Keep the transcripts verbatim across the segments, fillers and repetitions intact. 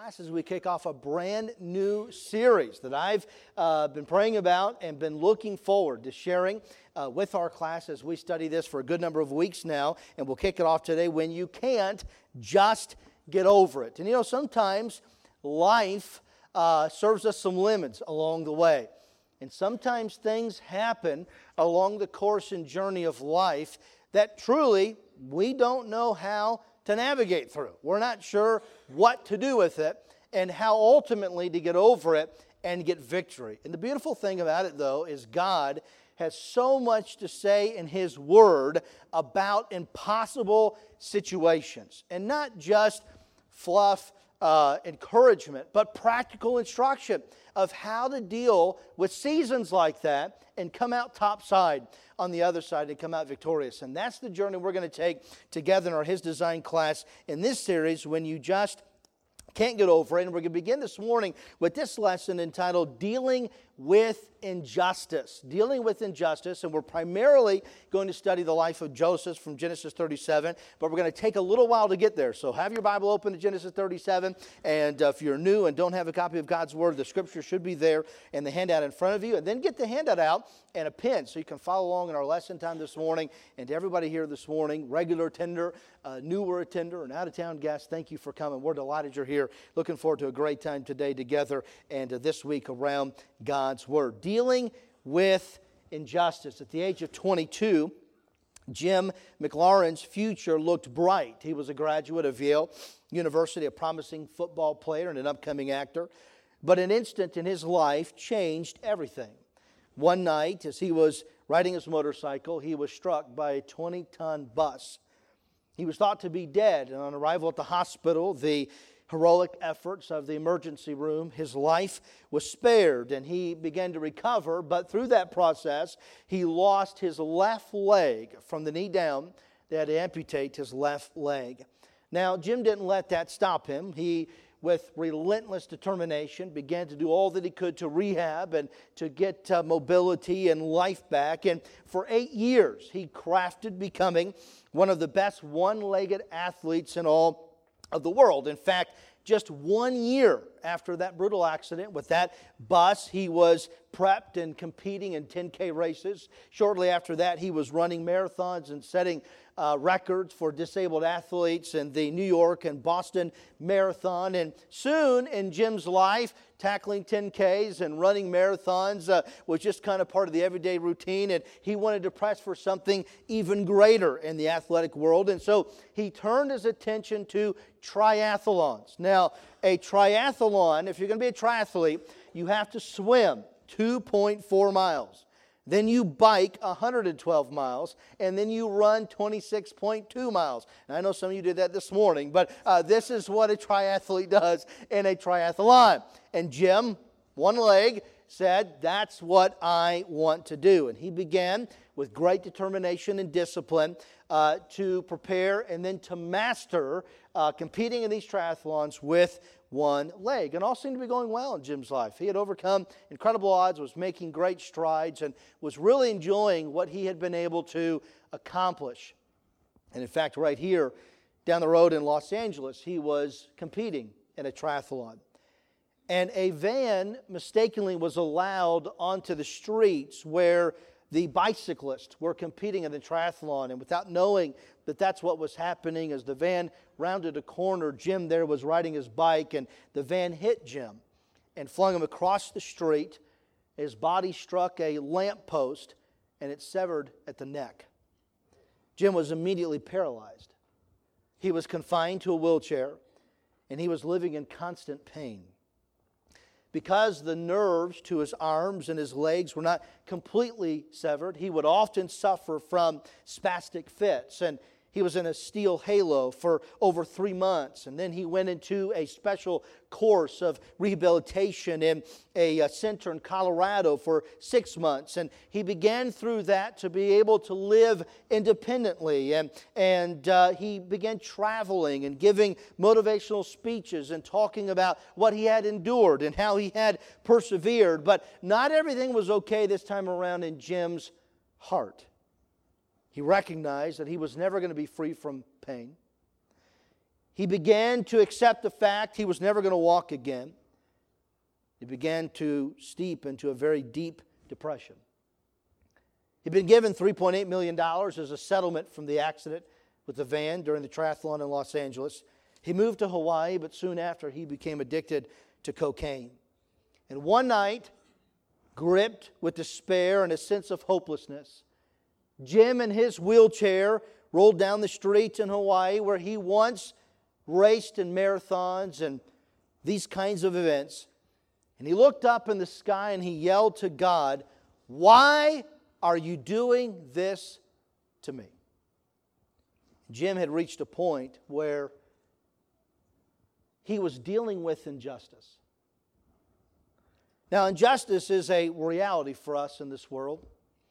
class as we kick off a brand new series that I've uh, been praying about and been looking forward to sharing uh, with our class as we study this for a good number of weeks now. And we'll kick it off today. When you can't just get over it. And you know, sometimes life uh, serves us some lemons along the way. And sometimes things happen along the course and journey of life that truly we don't know how to navigate through. We're not sure what to do with it and how ultimately to get over it and get victory. And the beautiful thing about it, though, is God has so much to say in His Word about impossible situations. And not just fluff uh, encouragement, but practical instruction of how to deal with seasons like that and come out topside on the other side and come out victorious. And that's the journey we're going to take together in our His Design class in this series, When You Just Can't Get Over It. And we're going to begin this morning with this lesson entitled Dealing with Injustice. Dealing with Injustice. And we're primarily going to study the life of Joseph from Genesis thirty-seven. But we're going to take a little while to get there. So have your Bible open to Genesis thirty-seven. And uh, if you're new and don't have a copy of God's Word, the Scripture should be there in the handout in front of you. And then get the handout out and a pen so you can follow along in our lesson time this morning. And to everybody here this morning, regular attender, uh, newer attender, and out-of-town guest, thank you for coming. We're delighted you're here. Looking forward to a great time today together and uh, this week around God's Word. Dealing with injustice. At the age of twenty-two, Jim McLaurin's future looked bright. He was a graduate of Yale University, a promising football player and an upcoming actor. But an instant in his life changed everything. One night, as he was riding his motorcycle, he was struck by a twenty-ton bus. He was thought to be dead, and on arrival at the hospital, the heroic efforts of the emergency room, his life was spared, and he began to recover. But through that process, he lost his left leg from the knee down. They had to amputate his left leg. Now, Jim didn't let that stop him. He, with relentless determination, began to do all that he could to rehab and to get uh, mobility and life back. And for eight years, he crafted becoming one of the best one-legged athletes in all of the world. In fact, just one year after that brutal accident with that bus, he was prepped and competing in ten K races. Shortly after that, he was running marathons and setting uh, records for disabled athletes in the New York and Boston Marathon. And soon in Jim's life, tackling ten Ks and running marathons uh, was just kind of part of the everyday routine. And he wanted to press for something even greater in the athletic world. And so he turned his attention to triathlons. Now, a triathlon, if you're going to be a triathlete, you have to swim two point four miles. Then you bike one hundred twelve miles, and then you run twenty-six point two miles. And I know some of you did that this morning, but uh, this is what a triathlete does in a triathlon. And Jim, one leg, said, that's what I want to do. And he began with great determination and discipline uh, to prepare and then to master uh, competing in these triathlons with one leg. And all seemed to be going well in Jim's life. He had overcome incredible odds, was making great strides, and was really enjoying what he had been able to accomplish. And in fact, right here down the road in Los Angeles, he was competing in a triathlon. And a van mistakenly was allowed onto the streets where the bicyclists were competing in the triathlon. And without knowing that that's what was happening, as the van rounded a corner, Jim there was riding his bike, and the van hit Jim and flung him across the street. His body struck a lamppost, and it severed at the neck. Jim was immediately paralyzed. He was confined to a wheelchair, and he was living in constant pain. Because the nerves to his arms and his legs were not completely severed, he would often suffer from spastic fits. And he was in a steel halo for over three months. And then he went into a special course of rehabilitation in a, a center in Colorado for six months. And he began through that to be able to live independently. And, and uh, he began traveling and giving motivational speeches and talking about what he had endured and how he had persevered. But not everything was okay this time around in Jim's heart. He recognized that he was never going to be free from pain. he began to accept the fact he was never going to walk again. He began to steep into a very deep depression. He'd been given three point eight million dollars as a settlement from the accident with the van during the triathlon in Los Angeles. He moved to Hawaii, but soon after he became addicted to cocaine. And one night, gripped with despair and a sense of hopelessness, Jim in his wheelchair rolled down the streets in Hawaii where he once raced in marathons and these kinds of events. And he looked up in the sky and he yelled to God, "Why are you doing this to me?" Jim had reached a point where he was dealing with injustice. Now, injustice is a reality for us in this world.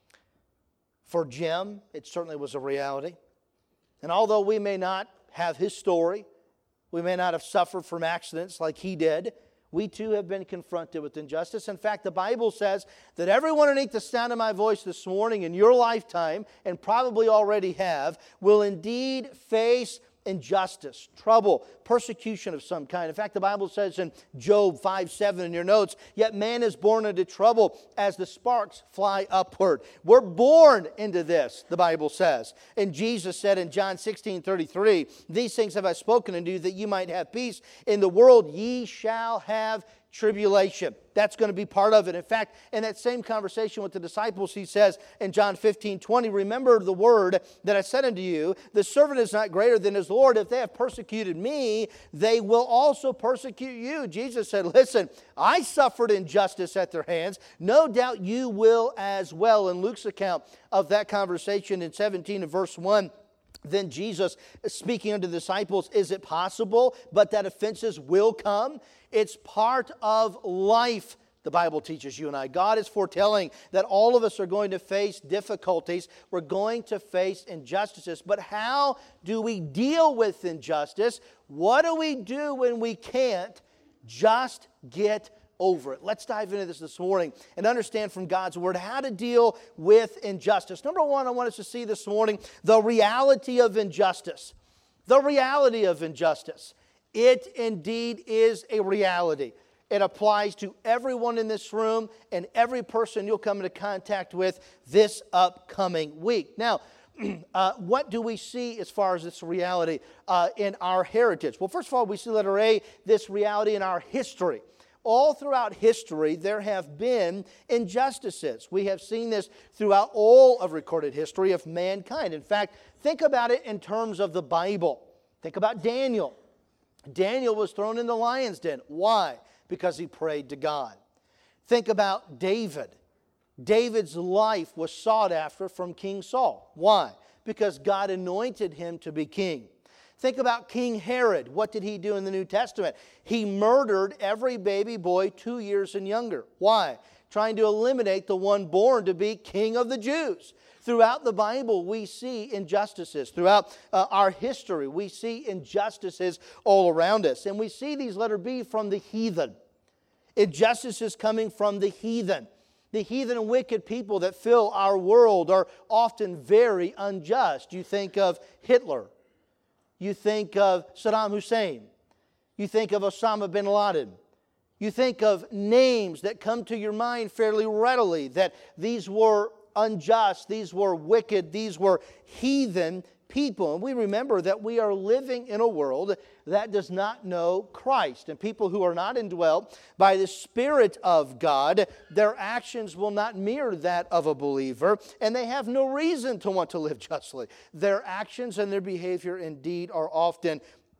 For Jim, it certainly was a reality. And although we may not have his story, we may not have suffered from accidents like he did, we too have been confronted with injustice. In fact, the Bible says that everyone underneath the sound of my voice this morning in your lifetime, and probably already have, will indeed face injustice, trouble, persecution of some kind. In fact, the Bible says in Job five seven in your notes, "Yet man is born into trouble as the sparks fly upward." We're born into this, the Bible says. And Jesus said in John sixteen thirty-three, "These things have I spoken unto you, that you might have peace. In the world ye shall have tribulation." That's going to be part of it. In fact, in that same conversation with the disciples, he says in John fifteen twenty, "Remember the word that I said unto you, the servant is not greater than his Lord. If they have persecuted me, they will also persecute you." Jesus said, "Listen, I suffered injustice at their hands. No doubt you will as well." In Luke's account of that conversation in seventeen and verse one, then Jesus, speaking unto the disciples, "Is it possible but that offenses will come?" It's part of life, the Bible teaches you and I. God is foretelling that all of us are going to face difficulties. We're going to face injustices. But how do we deal with injustice? What do we do when we can't just get over it? Let's dive into this this morning and understand from God's Word how to deal with injustice. Number one, I want us to see this morning the reality of injustice. The reality of injustice. It indeed is a reality. It applies to everyone in this room and every person you'll come into contact with this upcoming week. Now, uh, what do we see as far as this reality uh, in our heritage? Well, first of all, we see, letter A, this reality in our history. All throughout history, there have been injustices. We have seen this throughout all of recorded history of mankind. In fact, think about it in terms of the Bible. Think about Daniel. Daniel was thrown in the lion's den. Why? Because he prayed to God. Think about David. David's life was sought after from King Saul. Why? Because God anointed him to be king. Think about King Herod. What did he do in the New Testament? He murdered every baby boy two years and younger. Why? Trying to eliminate the one born to be king of the Jews. Throughout the Bible, we see injustices. Throughout uh, our history, we see injustices all around us. And we see these, letter B, from the heathen. Injustices coming from the heathen. The heathen and wicked people that fill our world are often very unjust. You think of Hitler. You think of Saddam Hussein. You think of Osama bin Laden. You think of names that come to your mind fairly readily, that these were unjust, these were wicked, these were heathen people. And we remember that we are living in a world that does not know Christ. And people who are not indwelt by the Spirit of God, their actions will not mirror that of a believer, and they have no reason to want to live justly. Their actions and their behavior indeed are often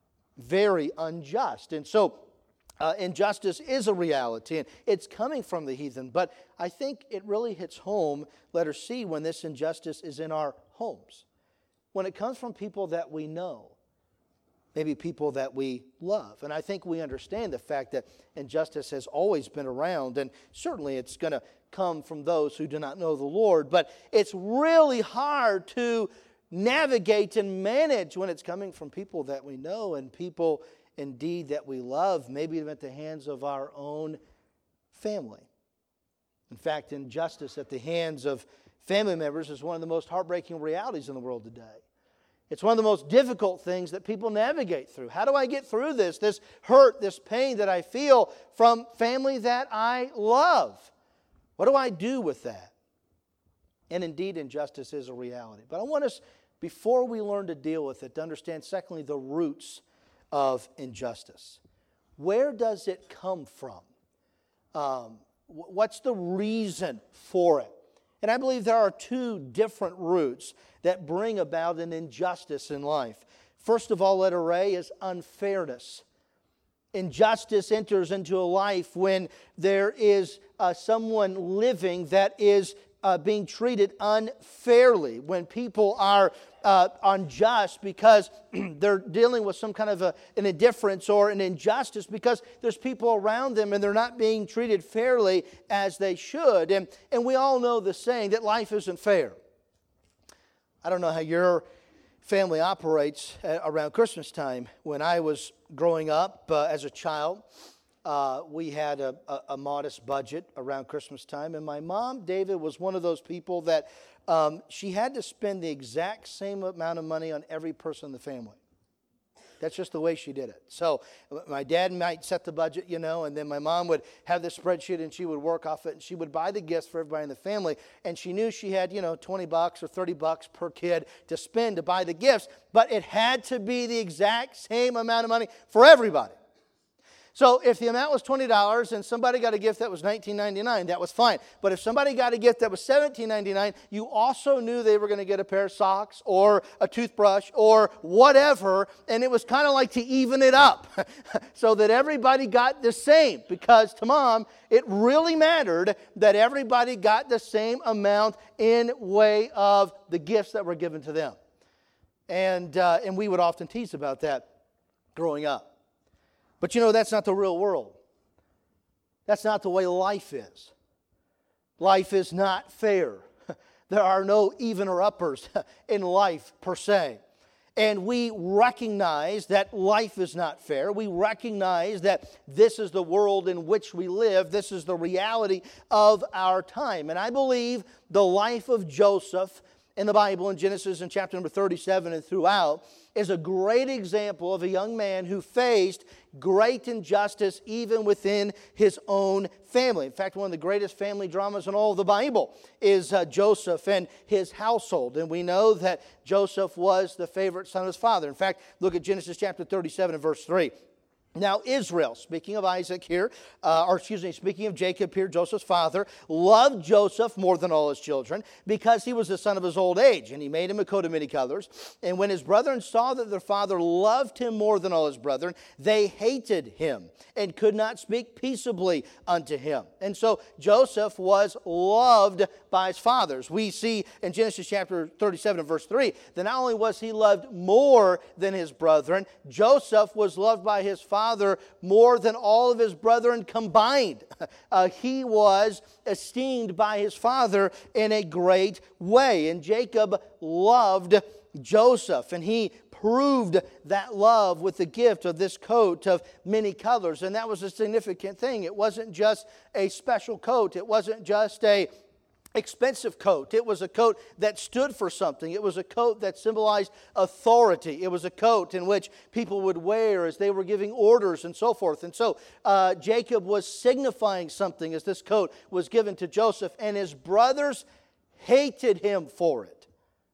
very unjust. And so, Uh, injustice is a reality, and it's coming from the heathen. But I think it really hits home, letter C, when this injustice is in our homes. When it comes from people that we know, maybe people that we love. And I think we understand the fact that injustice has always been around, and certainly it's going to come from those who do not know the Lord. But it's really hard to navigate and manage when it's coming from people that we know and people indeed that we love, maybe even at the hands of our own family. In fact, injustice at the hands of family members is one of the most heartbreaking realities in the world today. It's one of the most difficult things that people navigate through. How do I get through this, this hurt, this pain that I feel from family that I love? What do I do with that? And indeed, injustice is a reality. But I want us, before we learn to deal with it, to understand, secondly, the roots of injustice. Where does it come from? Um, what's the reason for it? And I believe there are two different roots that bring about an injustice in life. First of all, letter A is unfairness. Injustice enters into a life when there is uh, someone living that is uh, being treated unfairly, when people are uh, unjust because they're dealing with some kind of a, an indifference or an injustice because there's people around them and they're not being treated fairly as they should. And, and we all know the saying that life isn't fair. I don't know how your family operates around Christmas time. When I was growing up uh, as a child, uh, we had a, a, a modest budget around Christmas time. And my mom, David, was one of those people that um, she had to spend the exact same amount of money on every person in the family. That's just the way she did it. So my dad might set the budget, you know, and then my mom would have the spreadsheet and she would work off it and she would buy the gifts for everybody in the family. And she knew she had, you know, twenty bucks or thirty bucks per kid to spend to buy the gifts, but it had to be the exact same amount of money for everybody. So if the amount was twenty dollars and somebody got a gift that was nineteen ninety-nine, that was fine. But if somebody got a gift that was seventeen ninety-nine, you also knew they were going to get a pair of socks or a toothbrush or whatever, and it was kind of like to even it up so that everybody got the same, because to Mom, it really mattered that everybody got the same amount in way of the gifts that were given to them. And, uh, and we would often tease about that growing up. But you know, that's not the real world. That's not the way life is. Life is not fair. There are no even or uppers in life per se. And we recognize that life is not fair. We recognize that this is the world in which we live. This is the reality of our time. And I believe the life of Joseph in the Bible, in Genesis in chapter number thirty-seven and throughout, is a great example of a young man who faced great injustice even within his own family. In fact, one of the greatest family dramas in all of the Bible is uh, Joseph and his household. And we know that Joseph was the favorite son of his father. In fact, look at Genesis chapter thirty-seven and verse three. Now Israel, speaking of Isaac here, uh, or excuse me, speaking of Jacob here, Joseph's father, loved Joseph more than all his children because he was the son of his old age, and he made him a coat of many colors. And when his brethren saw that their father loved him more than all his brethren, they hated him and could not speak peaceably unto him. And so Joseph was loved by his fathers. We see in Genesis chapter thirty-seven and verse three that not only was he loved more than his brethren, Joseph was loved by his father Father more than all of his brethren combined. Uh, he was esteemed by his father in a great way. And Jacob loved Joseph, and he proved that love with the gift of this coat of many colors. And that was a significant thing. It wasn't just a special coat. It wasn't just a expensive coat. It was a coat that stood for something. It was a coat that symbolized authority. It was a coat in which people would wear as they were giving orders and so forth. And so uh, Jacob was signifying something as this coat was given to Joseph, and his brothers hated him for it.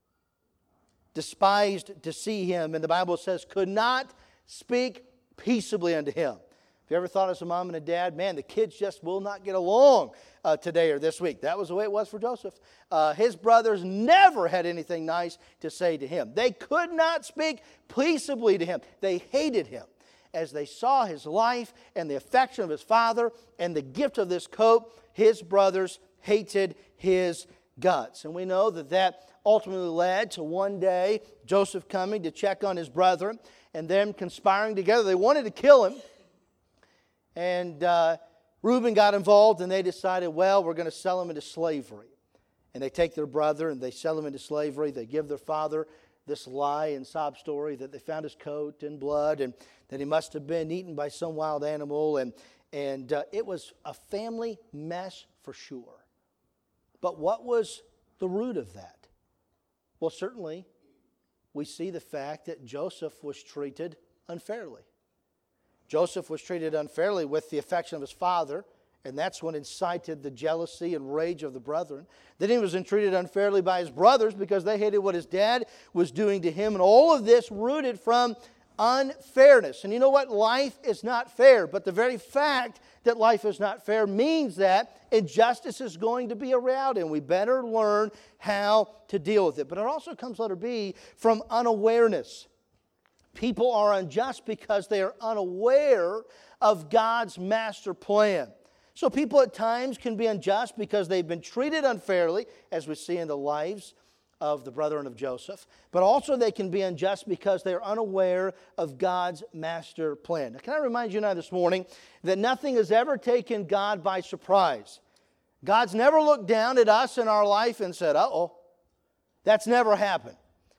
Despised to see him, and the Bible says could not speak peaceably unto him. Have you ever thought as a mom and a dad, man, the kids just will not get along uh, today or this week? That was the way it was for Joseph. Uh, his brothers never had anything nice to say to him. They could not speak peaceably to him. They hated him. As they saw his life and the affection of his father and the gift of this coat, his brothers hated his guts. And we know that that ultimately led to one day Joseph coming to check on his brethren and them conspiring together. They wanted to kill him. And uh, Reuben got involved, and they decided, well, we're going to sell him into slavery. And they take their brother, and they sell him into slavery. They give their father this lie and sob story that they found his coat in blood and that he must have been eaten by some wild animal. And, and uh, it was a family mess for sure. But what was the root of that? Well, certainly we see the fact that Joseph was treated unfairly. Joseph was treated unfairly with the affection of his father, and that's what incited the jealousy and rage of the brethren. Then he was treated unfairly by his brothers because they hated what his dad was doing to him, and all of this rooted from unfairness. And you know what? Life is not fair, but the very fact that life is not fair means that injustice is going to be a reality, and we better learn how to deal with it. But it also comes, letter B, from unawareness. People are unjust because they are unaware of God's master plan. So people at times can be unjust because they've been treated unfairly, as we see in the lives of the brethren of Joseph. But also they can be unjust because they're unaware of God's master plan. Now, can I remind you now this morning that nothing has ever taken God by surprise. God's never looked down at us in our life and said, uh-oh. That's never happened.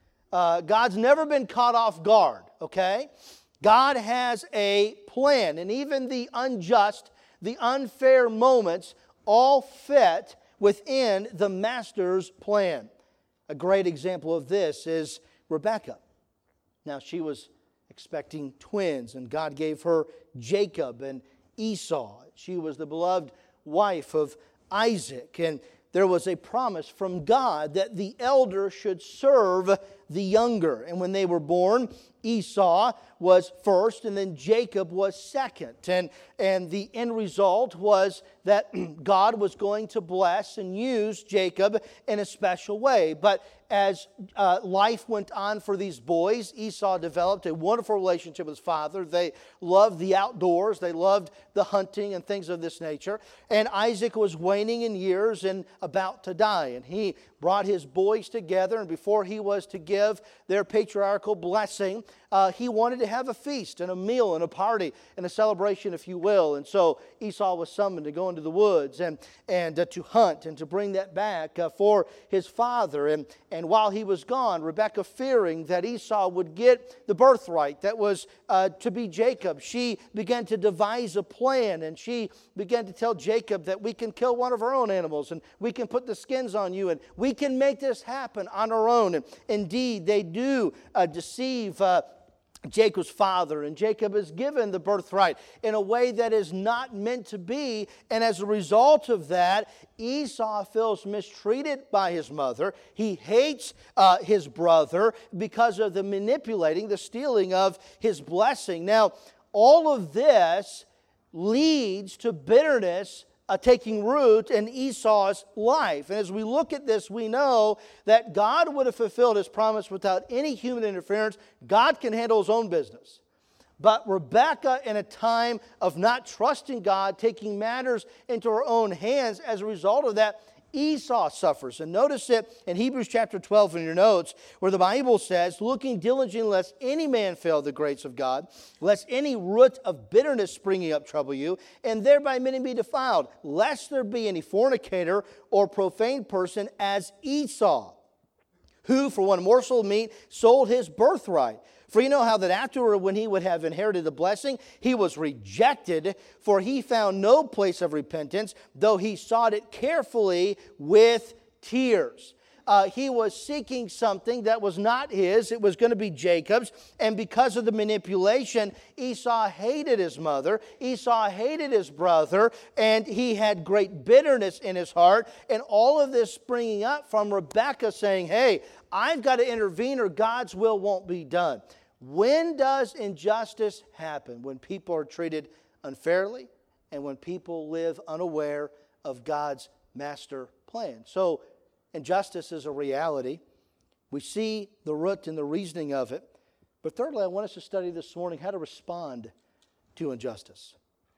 Uh, God's never been caught off guard, okay? God has a plan, and even the unjust, the unfair moments all fit within the master's plan. A great example of this is Rebekah. Now, she was expecting twins, and God gave her Jacob and Esau. She was the beloved wife of Isaac, and there was a promise from God that the elder should serve the younger. And when they were born, Esau was first and then Jacob was second. And, and the end result was that God was going to bless and use Jacob in a special way. But as uh, life went on for these boys, Esau developed a wonderful relationship with his father. They loved the outdoors. They loved the hunting and things of this nature. And Isaac was waning in years and about to die. And he brought his boys together, and before he was to give their patriarchal blessing, uh, he wanted to have a feast and a meal and a party and a celebration, if you will. And so Esau was summoned to go into the woods and, and uh, to hunt and to bring that back uh, for his father. And, and while he was gone, Rebekah, fearing that Esau would get the birthright that was uh, to be Jacob, she began to devise a plan, and she began to tell Jacob that we can kill one of our own animals and we can put the skins on you and we can make this happen on our own. And indeed, they do uh, deceive uh, Jacob's father, and Jacob is given the birthright in a way that is not meant to be, and as a result of that, Esau feels mistreated by his mother. He hates uh, his brother because of the manipulating, the stealing of his blessing. Now, all of this leads to bitterness Uh, taking root in Esau's life. And as we look at this, we know that God would have fulfilled His promise without any human interference. God can handle His own business. But Rebekah, in a time of not trusting God, taking matters into her own hands, as a result of that, Esau suffers. And notice it in Hebrews chapter twelve in your notes, where the Bible says, looking diligently lest any man fail the grace of God, lest any root of bitterness springing up trouble you, and thereby many be defiled, lest there be any fornicator or profane person as Esau, who for one morsel of meat sold his birthright. For you know how that afterward, when he would have inherited the blessing, he was rejected, for he found no place of repentance, though he sought it carefully with tears. Uh, he was seeking something that was not his. It was going to be Jacob's. And because of the manipulation, Esau hated his mother. Esau hated his brother. And he had great bitterness in his heart. And all of this springing up from Rebekah saying, hey, I've got to intervene or God's will won't be done. When does injustice happen? When people are treated unfairly and when people live unaware of God's master plan. So injustice is a reality. We see the root and the reasoning of it. But thirdly, I want us to study this morning how to respond to injustice.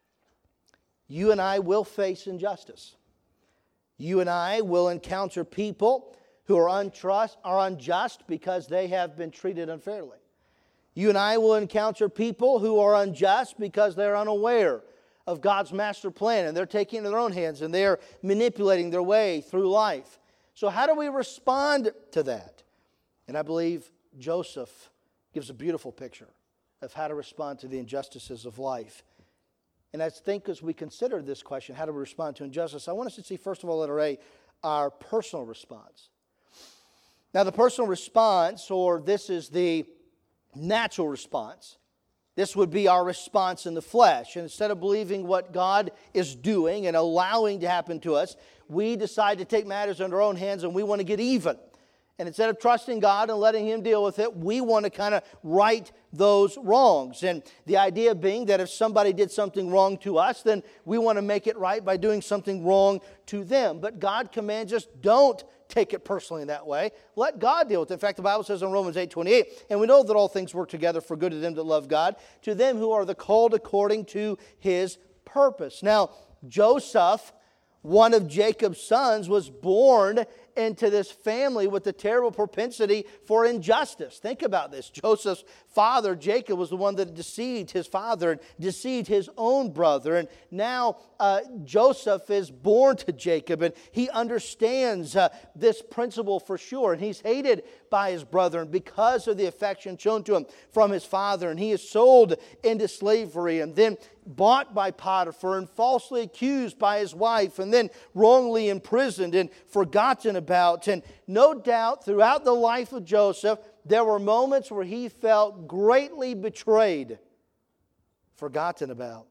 You and I will face injustice. You and I will encounter people who are untrust, are unjust because they have been treated unfairly. You and I will encounter people who are unjust because they're unaware of God's master plan and they're taking it in their own hands and they're manipulating their way through life. So how do we respond to that? And I believe Joseph gives a beautiful picture of how to respond to the injustices of life. And I think as we consider this question, how do we respond to injustice, I want us to see, first of all, letter A, our personal response. Now, the personal response, or this is the natural response. This would be our response in the flesh. And instead of believing what God is doing and allowing to happen to us, we decide to take matters into our own hands and we want to get even. And instead of trusting God and letting Him deal with it, we want to kind of right those wrongs. And the idea being that if somebody did something wrong to us, then we want to make it right by doing something wrong to them. But God commands us, don't take it personally in that way. Let God deal with it. In fact, the Bible says in Romans eight twenty-eight, and we know that all things work together for good to them that love God, to them who are the called according to His purpose. Now, Joseph, one of Jacob's sons, was born into this family with a terrible propensity for injustice. Think about this. Joseph's father, Jacob, was the one that deceived his father and deceived his own brother. And now uh, Joseph is born to Jacob, and he understands uh, this principle for sure. And he's hated by his brethren because of the affection shown to him from his father. And he is sold into slavery and then bought by Potiphar and falsely accused by his wife and then wrongly imprisoned and forgotten about. And no doubt throughout the life of Joseph, there were moments where he felt greatly betrayed, forgotten about.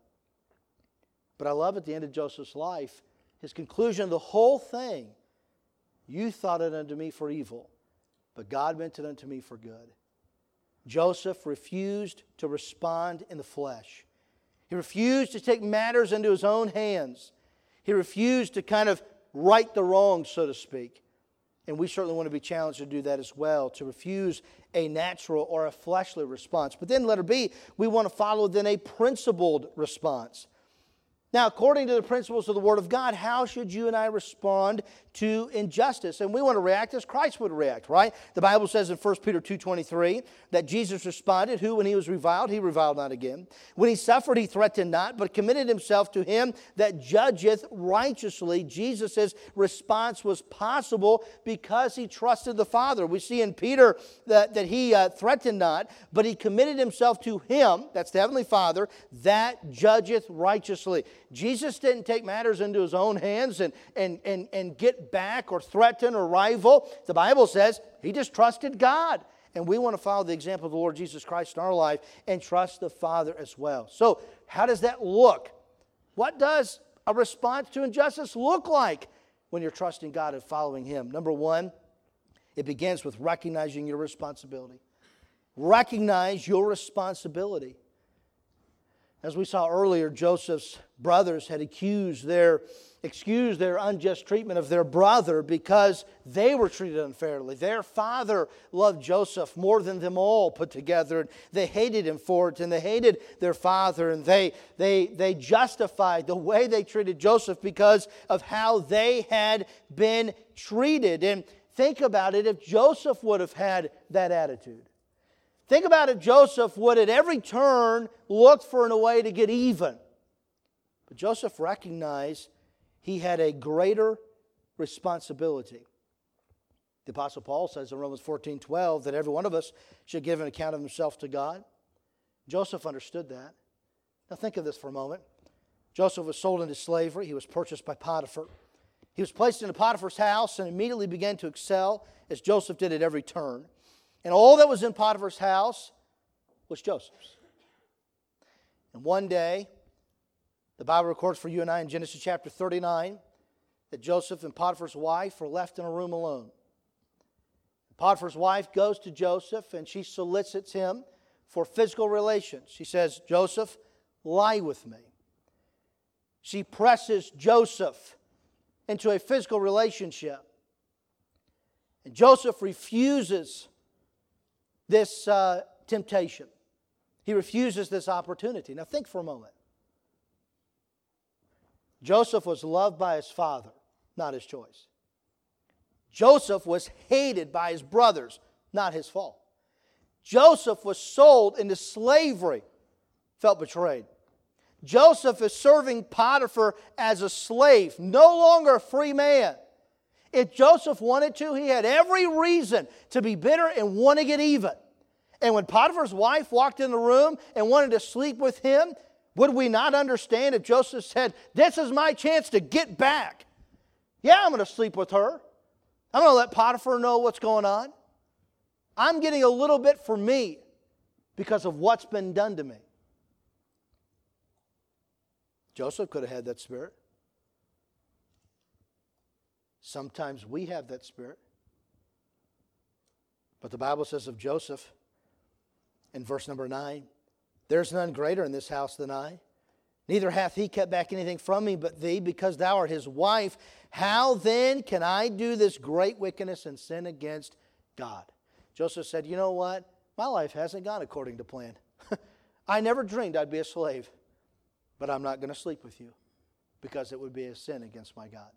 But I love at the end of Joseph's life, his conclusion of the whole thing. You thought it unto me for evil, but God meant it unto me for good. Joseph refused to respond in the flesh. He refused to take matters into his own hands. He refused to kind of right the wrongs, so to speak. And we certainly want to be challenged to do that as well, to refuse a natural or a fleshly response. But then letter B, we want to follow then a principled response. Now, according to the principles of the Word of God, how should you and I respond to injustice? And we want to react as Christ would react, right? The Bible says in First Peter two twenty-three that Jesus responded, who when he was reviled, he reviled not again. When he suffered, he threatened not, but committed himself to him that judgeth righteously. Jesus' response was possible because he trusted the Father. We see in Peter that, that he uh, threatened not, but he committed himself to him, that's the Heavenly Father, that judgeth righteously. Jesus didn't take matters into his own hands and, and, and, and get back or threaten or rival. The Bible says he just trusted God. And we want to follow the example of the Lord Jesus Christ in our life and trust the Father as well. So how does that look? What does a response to injustice look like when you're trusting God and following Him? Number one, it begins with recognizing your responsibility. Recognize your responsibility. As we saw earlier, Joseph's brothers had accused their, excused their unjust treatment of their brother because they were treated unfairly. Their father loved Joseph more than them all put together. And they hated him for it, and they hated their father. And they, they, they justified the way they treated Joseph because of how they had been treated. And think about it, if Joseph would have had that attitude. Think about it, Joseph would at every turn look for a way to get even. But Joseph recognized he had a greater responsibility. The Apostle Paul says in Romans fourteen twelve that every one of us should give an account of himself to God. Joseph understood that. Now think of this for a moment. Joseph was sold into slavery. He was purchased by Potiphar. He was placed into Potiphar's house and immediately began to excel as Joseph did at every turn. And all that was in Potiphar's house was Joseph's. And one day, the Bible records for you and I in Genesis chapter thirty-nine that Joseph and Potiphar's wife were left in a room alone. Potiphar's wife goes to Joseph and she solicits him for physical relations. She says, Joseph, lie with me. She presses Joseph into a physical relationship. And Joseph refuses this uh, temptation. He refuses this opportunity. Now think for a moment. Joseph was loved by his father, not his choice. Joseph was hated by his brothers, not his fault. Joseph was sold into slavery, felt betrayed. Joseph is serving Potiphar as a slave, no longer a free man. If Joseph wanted to, he had every reason to be bitter and want to get even. And when Potiphar's wife walked in the room and wanted to sleep with him, would we not understand if Joseph said, this is my chance to get back? Yeah, I'm going to sleep with her. I'm going to let Potiphar know what's going on. I'm getting a little bit for me because of what's been done to me. Joseph could have had that spirit. Sometimes we have that spirit. But the Bible says of Joseph in verse number nine, there's none greater in this house than I. Neither hath he kept back anything from me but thee, because thou art his wife. How then can I do this great wickedness and sin against God? Joseph said, you know what? My life hasn't gone according to plan. I never dreamed I'd be a slave. But I'm not going to sleep with you because it would be a sin against my God.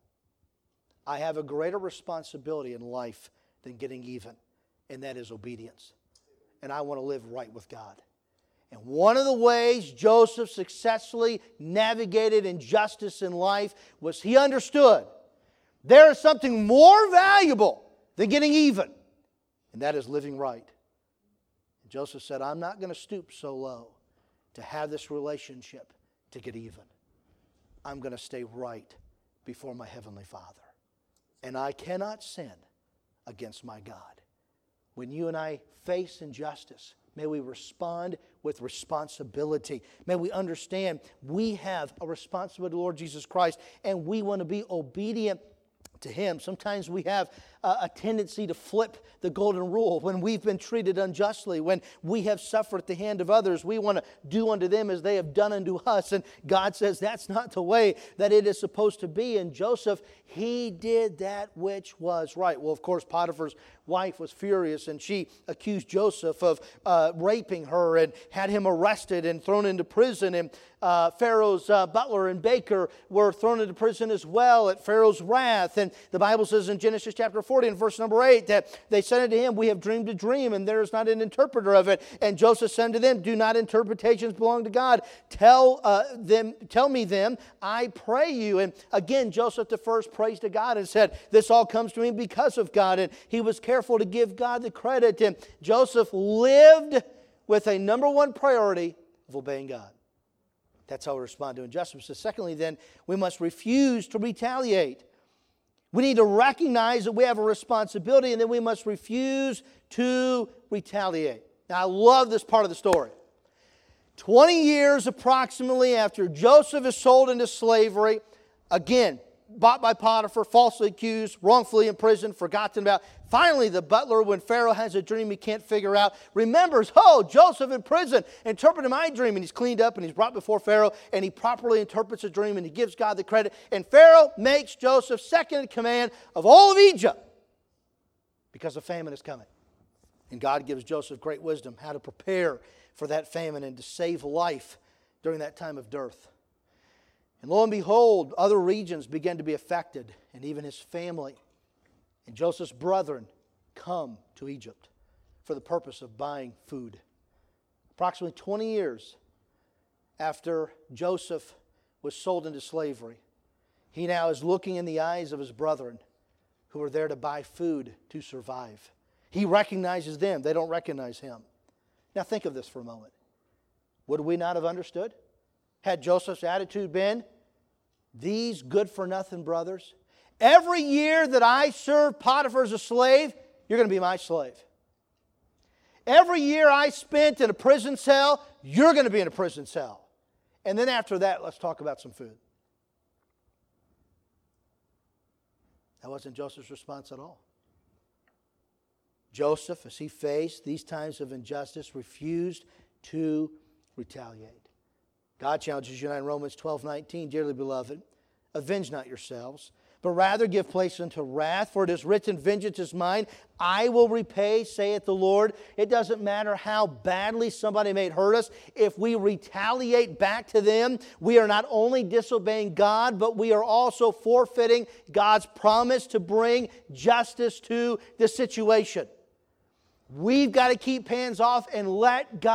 I have a greater responsibility in life than getting even, and that is obedience. And I want to live right with God. And one of the ways Joseph successfully navigated injustice in life was he understood there is something more valuable than getting even, and that is living right. And Joseph said, I'm not going to stoop so low to have this relationship to get even. I'm going to stay right before my Heavenly Father. And I cannot sin against my God. When you and I face injustice, may we respond with responsibility. May we understand we have a responsibility to the Lord Jesus Christ, and we want to be obedient to Him. Sometimes we have a, a tendency to flip the golden rule when we've been treated unjustly, when we have suffered at the hand of others. We want to do unto them as they have done unto us. And God says that's not the way that it is supposed to be. And Joseph, he did that which was right. Well, of course, Potiphar's wife was furious, and she accused Joseph of uh, raping her and had him arrested and thrown into prison. And uh, Pharaoh's uh, butler and baker were thrown into prison as well at Pharaoh's wrath. And the Bible says in Genesis chapter forty and verse number eight that they said unto him, we have dreamed a dream, and there is not an interpreter of it. And Joseph said unto them, do not interpretations belong to God? Tell uh, them, tell me them, I pray you. And again, Joseph the first praised to God and said, this all comes to me because of God. And he was careful to give God the credit. And Joseph lived with a number one priority of obeying God. That's how we respond to injustice. So secondly, then, we must refuse to retaliate. We need to recognize that we have a responsibility, and then we must refuse to retaliate. Now, I love this part of the story. twenty years approximately after Joseph is sold into slavery, again, bought by Potiphar, falsely accused, wrongfully imprisoned, forgotten about. Finally, the butler, when Pharaoh has a dream he can't figure out, remembers, oh, Joseph in prison, interpreted my dream. And he's cleaned up and he's brought before Pharaoh, and he properly interprets the dream, and he gives God the credit. And Pharaoh makes Joseph second in command of all of Egypt because a famine is coming. And God gives Joseph great wisdom how to prepare for that famine and to save life during that time of dearth. And lo and behold, other regions began to be affected, and even his family. And Joseph's brethren come to Egypt for the purpose of buying food. Approximately twenty years after Joseph was sold into slavery, he now is looking in the eyes of his brethren who are there to buy food to survive. He recognizes them. They don't recognize him. Now think of this for a moment. Would we not have understood? Had Joseph's attitude been, these good-for-nothing brothers, every year that I serve Potiphar as a slave, you're going to be my slave. Every year I spent in a prison cell, you're going to be in a prison cell. And then after that, let's talk about some food. That wasn't Joseph's response at all. Joseph, as he faced these times of injustice, refused to retaliate. God challenges you in Romans twelve nineteen, dearly beloved, avenge not yourselves, but rather give place unto wrath, for it is written, vengeance is mine, I will repay, saith the Lord. It doesn't matter how badly somebody may hurt us. If we retaliate back to them, we are not only disobeying God, but we are also forfeiting God's promise to bring justice to the situation. We've got to keep hands off and let God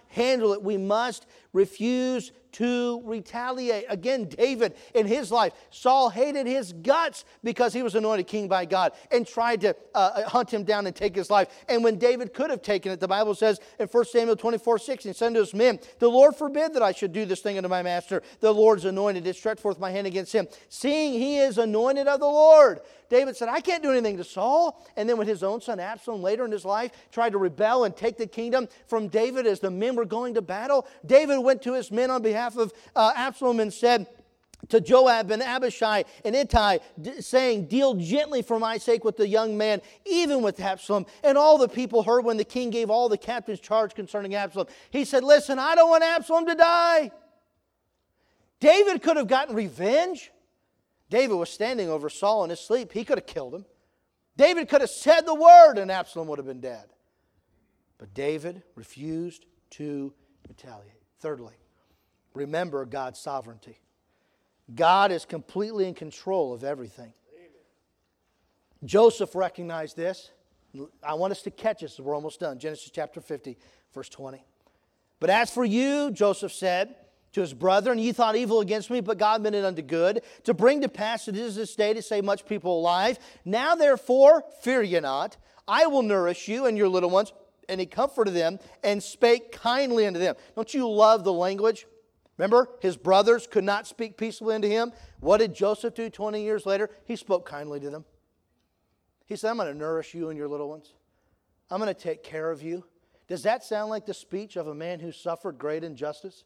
handle it. We must refuse to retaliate. Again, David in his life, Saul hated his guts because he was anointed king by God and tried to uh, hunt him down and take his life. And when David could have taken it, the Bible says in First Samuel twenty-four six, he said to his men, the Lord forbid that I should do this thing unto my master. The Lord's anointed did stretch forth my hand against him, seeing he is anointed of the Lord. David said, I can't do anything to Saul. And then when his own son Absalom later in his life tried to rebel and take the kingdom from David as the men were going to battle, David went to his men on behalf of uh, Absalom and said to Joab and Abishai and Ittai, d- saying, deal gently for my sake with the young man, even with Absalom. And all the people heard when the king gave all the captains charge concerning Absalom. He said, listen, I don't want Absalom to die. David could have gotten revenge. David was standing over Saul in his sleep. He could have killed him. David could have said the word and Absalom would have been dead. But David refused to retaliate. Thirdly, remember God's sovereignty. God is completely in control of everything. Amen. Joseph recognized this. I want us to catch this. We're almost done. Genesis chapter fifty, verse twenty. But as for you, Joseph said to his brethren, ye thought evil against me, but God meant it unto good, to bring to pass it is this day to save much people alive. Now therefore, fear ye not. I will nourish you and your little ones. And he comforted them and spake kindly unto them. Don't you love the language? Remember, his brothers could not speak peaceably unto him. What did Joseph do twenty years later? He spoke kindly to them. He said, I'm going to nourish you and your little ones. I'm going to take care of you. Does that sound like the speech of a man who suffered great injustice?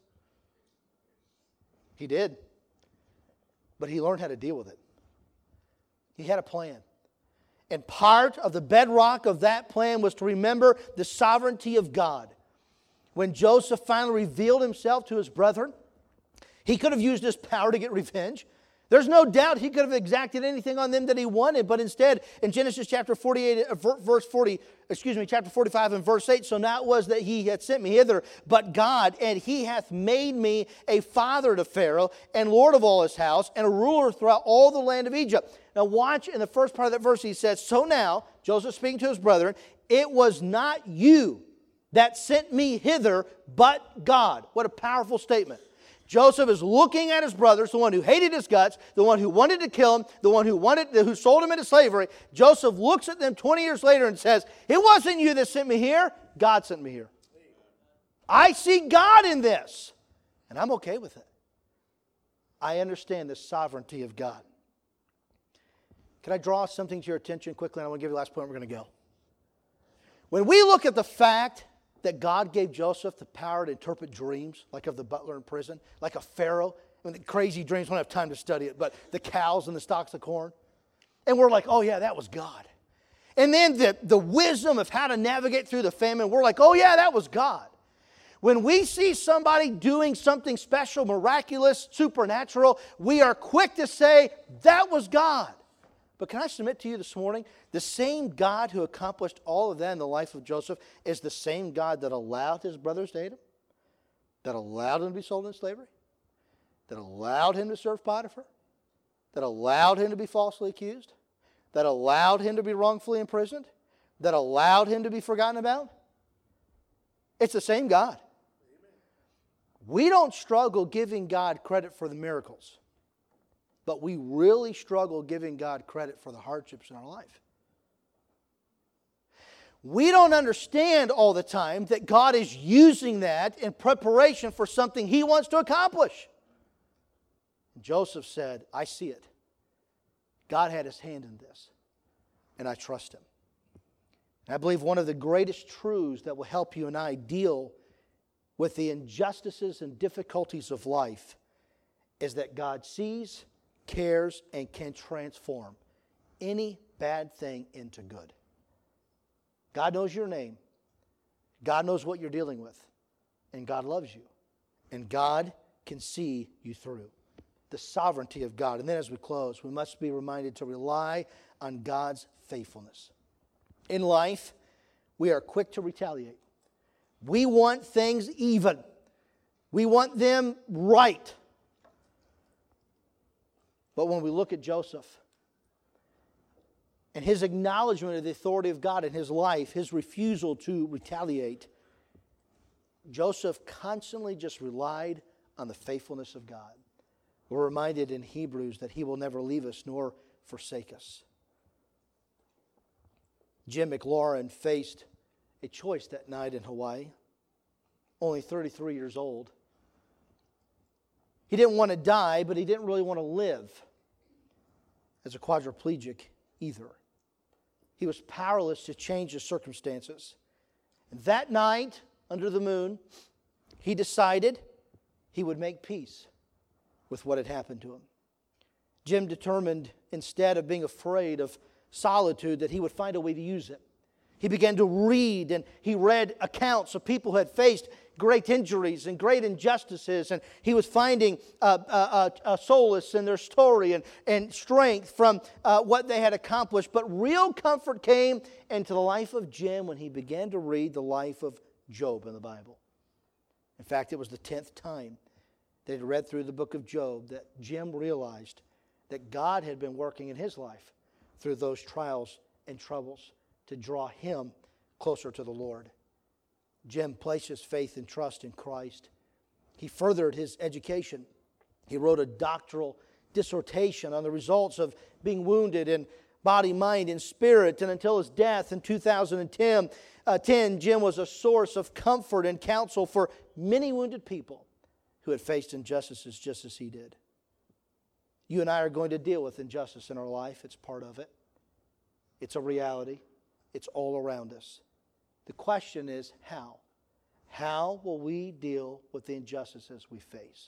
He did. But he learned how to deal with it. He had a plan. And part of the bedrock of that plan was to remember the sovereignty of God. When Joseph finally revealed himself to his brethren, he could have used his power to get revenge. There's no doubt he could have exacted anything on them that he wanted, but instead, in Genesis chapter forty-eight, verse forty, excuse me, chapter forty-five and verse eight, so now it was that he had sent me hither, but God, and he hath made me a father to Pharaoh, and Lord of all his house, and a ruler throughout all the land of Egypt. Now watch in the first part of that verse, he says, so now, Joseph speaking to his brethren, it was not you that sent me hither, but God. What a powerful statement. Joseph is looking at his brothers, the one who hated his guts, the one who wanted to kill him, the one who wanted, who sold him into slavery. Joseph looks at them twenty years later and says, it wasn't you that sent me here, God sent me here. I see God in this, and I'm okay with it. I understand the sovereignty of God. Can I draw something to your attention quickly? And I want to give you the last point. We're going to go. When we look at the fact that God gave Joseph the power to interpret dreams, like of the butler in prison, like a Pharaoh, I mean, the crazy dreams, we don't have time to study it, but the cows and the stalks of corn. And we're like, oh yeah, that was God. And then the, the wisdom of how to navigate through the famine, we're like, oh yeah, that was God. When we see somebody doing something special, miraculous, supernatural, we are quick to say, that was God. But can I submit to you this morning, the same God who accomplished all of that in the life of Joseph is the same God that allowed his brothers to hate him, that allowed him to be sold into slavery, that allowed him to serve Potiphar, that allowed him to be falsely accused, that allowed him to be wrongfully imprisoned, that allowed him to be forgotten about. It's the same God. We don't struggle giving God credit for the miracles, but we really struggle giving God credit for the hardships in our life. We don't understand all the time that God is using that in preparation for something He wants to accomplish. Joseph said, I see it. God had His hand in this, and I trust Him. And I believe one of the greatest truths that will help you and I deal with the injustices and difficulties of life is that God sees, cares, and can transform any bad thing into good. God knows your name. God knows what you're dealing with. And God loves you. And God can see you through. The sovereignty of God. And then as we close, we must be reminded to rely on God's faithfulness. In life, we are quick to retaliate. We want things even. We want them right. But when we look at Joseph and his acknowledgement of the authority of God in his life, his refusal to retaliate, Joseph constantly just relied on the faithfulness of God. We're reminded in Hebrews that He will never leave us nor forsake us. Jim McLaurin faced a choice that night in Hawaii, only thirty-three years old. He didn't want to die, but he didn't really want to live as a quadriplegic either. He was powerless to change his circumstances. And that night, under the moon, he decided he would make peace with what had happened to him. Jim determined, instead of being afraid of solitude, that he would find a way to use it. He began to read, and he read accounts of people who had faced great injuries and great injustices, and he was finding uh, uh, uh, solace in their story and, and strength from uh, what they had accomplished. But real comfort came into the life of Jim when he began to read the life of Job in the Bible. In fact, it was the tenth time that he read through the book of Job that Jim realized that God had been working in his life through those trials and troubles to draw him closer to the Lord. Jim placed his faith and trust in Christ. He furthered his education. He wrote a doctoral dissertation on the results of being wounded in body, mind, and spirit. And until his death in two thousand ten, uh, ten, Jim was a source of comfort and counsel for many wounded people who had faced injustices just as he did. You and I are going to deal with injustice in our life. It's part of it. It's a reality. It's all around us. The question is how? How will we deal with the injustices we face?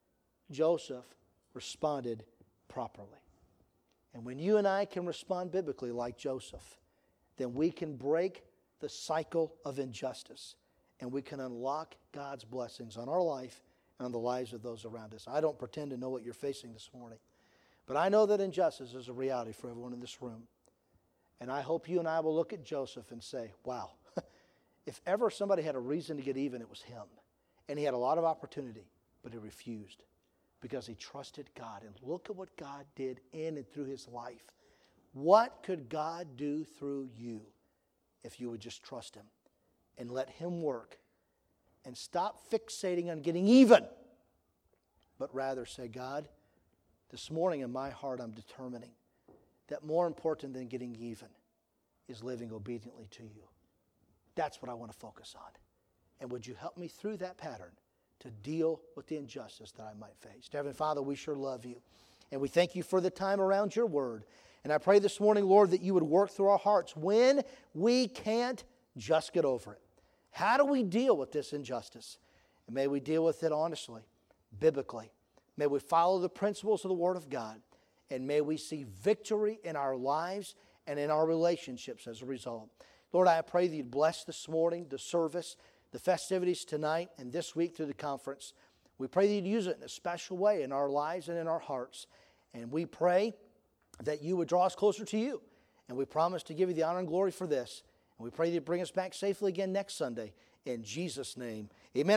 Joseph responded properly. And when you and I can respond biblically like Joseph, then we can break the cycle of injustice and we can unlock God's blessings on our life and on the lives of those around us. I don't pretend to know what you're facing this morning, but I know that injustice is a reality for everyone in this room. And I hope you and I will look at Joseph and say, wow, if ever somebody had a reason to get even, it was him. And he had a lot of opportunity, but he refused because he trusted God. And look at what God did in and through his life. What could God do through you if you would just trust him and let him work and stop fixating on getting even, but rather say, God, this morning in my heart I'm determining that more important than getting even is living obediently to you. That's what I want to focus on. And would you help me through that pattern to deal with the injustice that I might face? Heavenly Father, we sure love you. And we thank you for the time around your word. And I pray this morning, Lord, that you would work through our hearts when we can't just get over it. How do we deal with this injustice? And may we deal with it honestly, biblically. May we follow the principles of the Word of God. And may we see victory in our lives and in our relationships as a result. Lord, I pray that you'd bless this morning, the service, the festivities tonight, and this week through the conference. We pray that you'd use it in a special way in our lives and in our hearts. And we pray that you would draw us closer to you. And we promise to give you the honor and glory for this. And we pray that you bring us back safely again next Sunday. In Jesus' name, amen.